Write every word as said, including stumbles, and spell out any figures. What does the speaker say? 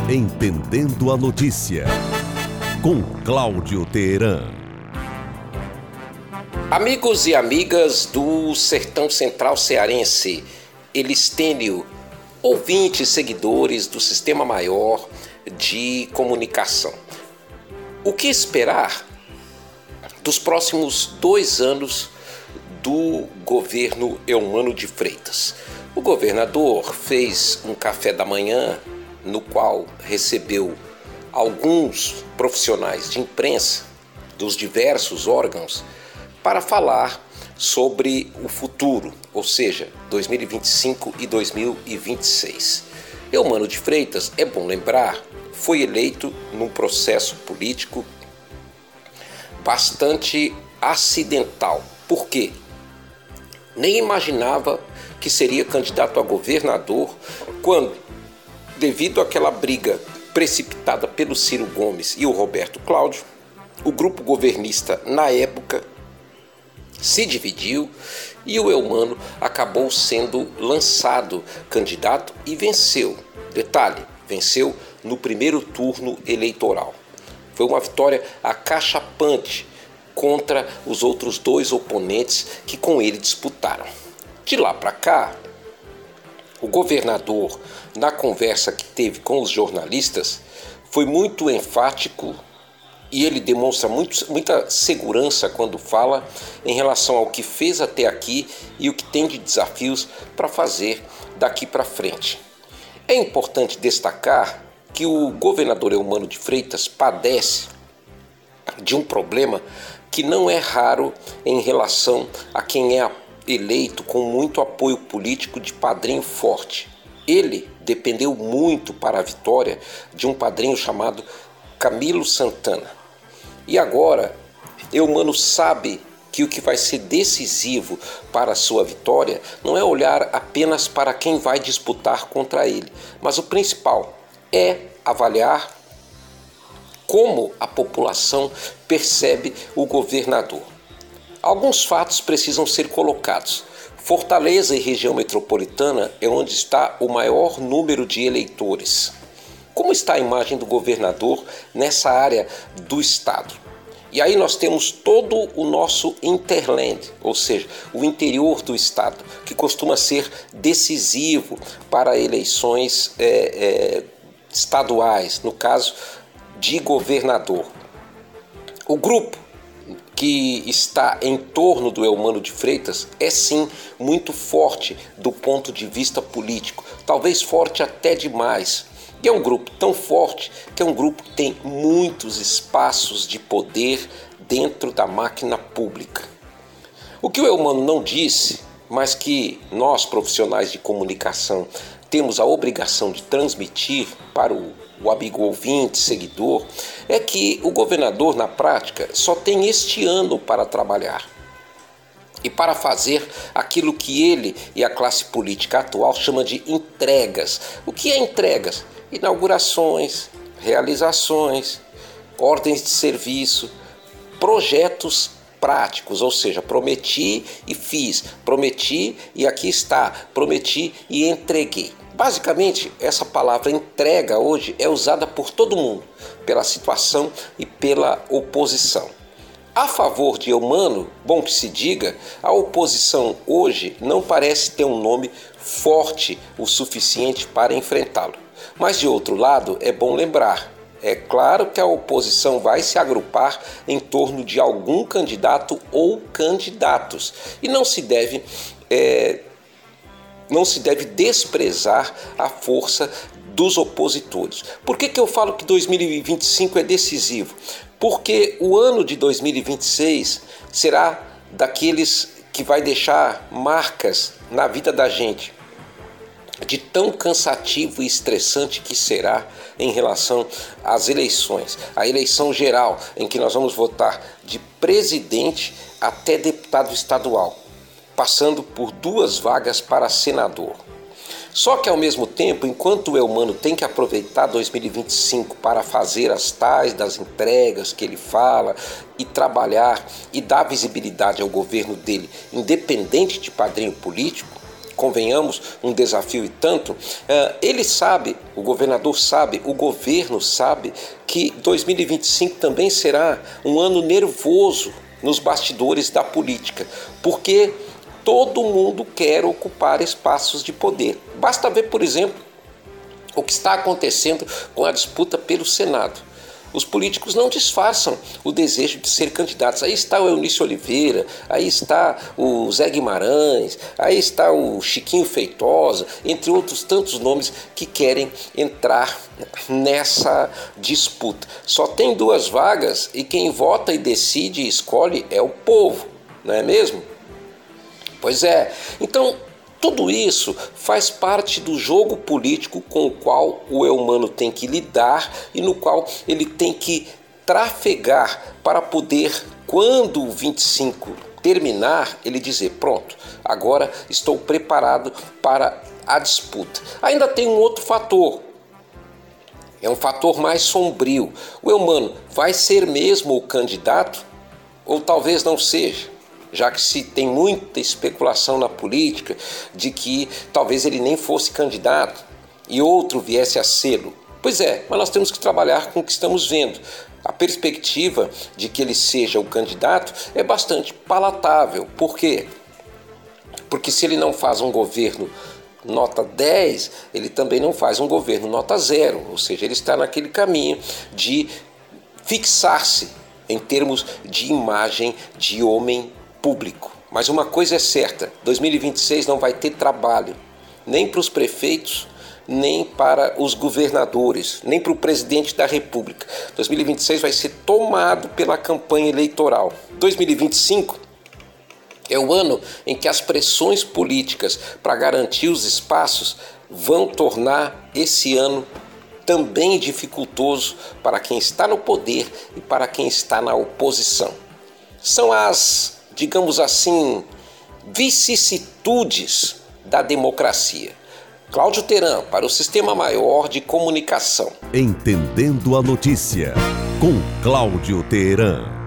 Entendendo a Notícia, com Cláudio Teheran. Amigos e amigas do Sertão Central Cearense, Elistênio, ouvintes, seguidores do Sistema Maior de Comunicação. O que esperar dos próximos dois anos do governo Eumano de Freitas? O governador fez um café da manhã no qual recebeu alguns profissionais de imprensa dos diversos órgãos para falar sobre o futuro, ou seja, dois mil e vinte e cinco e dois mil e vinte e seis. Eumano de Freitas, é bom lembrar, foi eleito num processo político bastante acidental. Por quê? Nem imaginava que seria candidato a governador quando, devido àquela briga precipitada pelo Ciro Gomes e o Roberto Cláudio, o grupo governista na época se dividiu e o Eumano acabou sendo lançado candidato e venceu. Detalhe, venceu no primeiro turno eleitoral. Foi uma vitória acachapante contra os outros dois oponentes que com ele disputaram. De lá para cá, o governador, na conversa que teve com os jornalistas, foi muito enfático e ele demonstra muito, muita segurança quando fala em relação ao que fez até aqui e o que tem de desafios para fazer daqui para frente. É importante destacar que o governador Eumano de Freitas padece de um problema que não é raro em relação a quem é eleito com muito apoio político de padrinho forte. Ele dependeu muito para a vitória de um padrinho chamado Camilo Santana. E agora, Eumano sabe que o que vai ser decisivo para a sua vitória não é olhar apenas para quem vai disputar contra ele, mas o principal é avaliar como a população percebe o governador. Alguns fatos precisam ser colocados. Fortaleza e região metropolitana é onde está o maior número de eleitores. Como está a imagem do governador nessa área do estado? E aí nós temos todo o nosso hinterland, ou seja, o interior do estado, que costuma ser decisivo para eleições é, é, estaduais, no caso de governador. O grupo que está em torno do Eumano de Freitas é sim muito forte do ponto de vista político, talvez forte até demais. E é um grupo tão forte que é um grupo que tem muitos espaços de poder dentro da máquina pública. O que o Eumano não disse, mas que nós profissionais de comunicação temos a obrigação de transmitir para o, o amigo ouvinte, seguidor, é que o governador, na prática, só tem este ano para trabalhar e para fazer aquilo que ele e a classe política atual chama de entregas. O que é entregas? Inaugurações, realizações, ordens de serviço, projetos práticos, ou seja, prometi e fiz, prometi e aqui está, prometi e entreguei. Basicamente, essa palavra entrega hoje é usada por todo mundo, pela situação e pela oposição. A favor de Eumano, bom que se diga, a oposição hoje não parece ter um nome forte o suficiente para enfrentá-lo. Mas de outro lado, é bom lembrar, é claro que a oposição vai se agrupar em torno de algum candidato ou candidatos e não se deve, é, não se deve desprezar a força dos opositores. Por que que eu falo que dois mil e vinte e cinco é decisivo? Porque o ano de dois mil e vinte e seis será daqueles que vai deixar marcas na vida da gente, de tão cansativo e estressante que será em relação às eleições. A eleição geral, em que nós vamos votar de presidente até deputado estadual, passando por duas vagas para senador. Só que ao mesmo tempo, enquanto o Eumano tem que aproveitar dois mil e vinte e cinco para fazer as tais das entregas que ele fala e trabalhar e dar visibilidade ao governo dele, independente de padrinho político, convenhamos, um desafio e tanto, ele sabe, o governador sabe, o governo sabe que dois mil e vinte e cinco também será um ano nervoso nos bastidores da política, porque todo mundo quer ocupar espaços de poder. Basta ver, por exemplo, o que está acontecendo com a disputa pelo Senado. Os políticos não disfarçam o desejo de ser candidatos. Aí está o Eunício Oliveira, aí está o Zé Guimarães, aí está o Chiquinho Feitosa, entre outros tantos nomes que querem entrar nessa disputa. Só tem duas vagas e quem vota e decide e escolhe é o povo, não é mesmo? Pois é. Então, tudo isso faz parte do jogo político com o qual o Eumano tem que lidar e no qual ele tem que trafegar para poder, quando o vinte e cinco terminar, ele dizer: pronto, agora estou preparado para a disputa. Ainda tem um outro fator, é um fator mais sombrio. O Eumano vai ser mesmo o candidato ou talvez não seja? Já que se tem muita especulação na política de que talvez ele nem fosse candidato e outro viesse a sê-lo. Pois é, mas nós temos que trabalhar com o que estamos vendo. A perspectiva de que ele seja o candidato é bastante palatável. Por quê? Porque se ele não faz um governo nota dez, ele também não faz um governo nota zero. Ou seja, ele está naquele caminho de fixar-se em termos de imagem de homem público. Mas uma coisa é certa, dois mil e vinte e seis não vai ter trabalho, nem para os prefeitos, nem para os governadores, nem para o presidente da República. dois mil e vinte e seis vai ser tomado pela campanha eleitoral. dois mil e vinte e cinco é o ano em que as pressões políticas para garantir os espaços vão tornar esse ano também dificultoso para quem está no poder e para quem está na oposição. São as, digamos assim, vicissitudes da democracia. Cláudio Teran, para o Sistema Maior de Comunicação. Entendendo a notícia, com Cláudio Teran.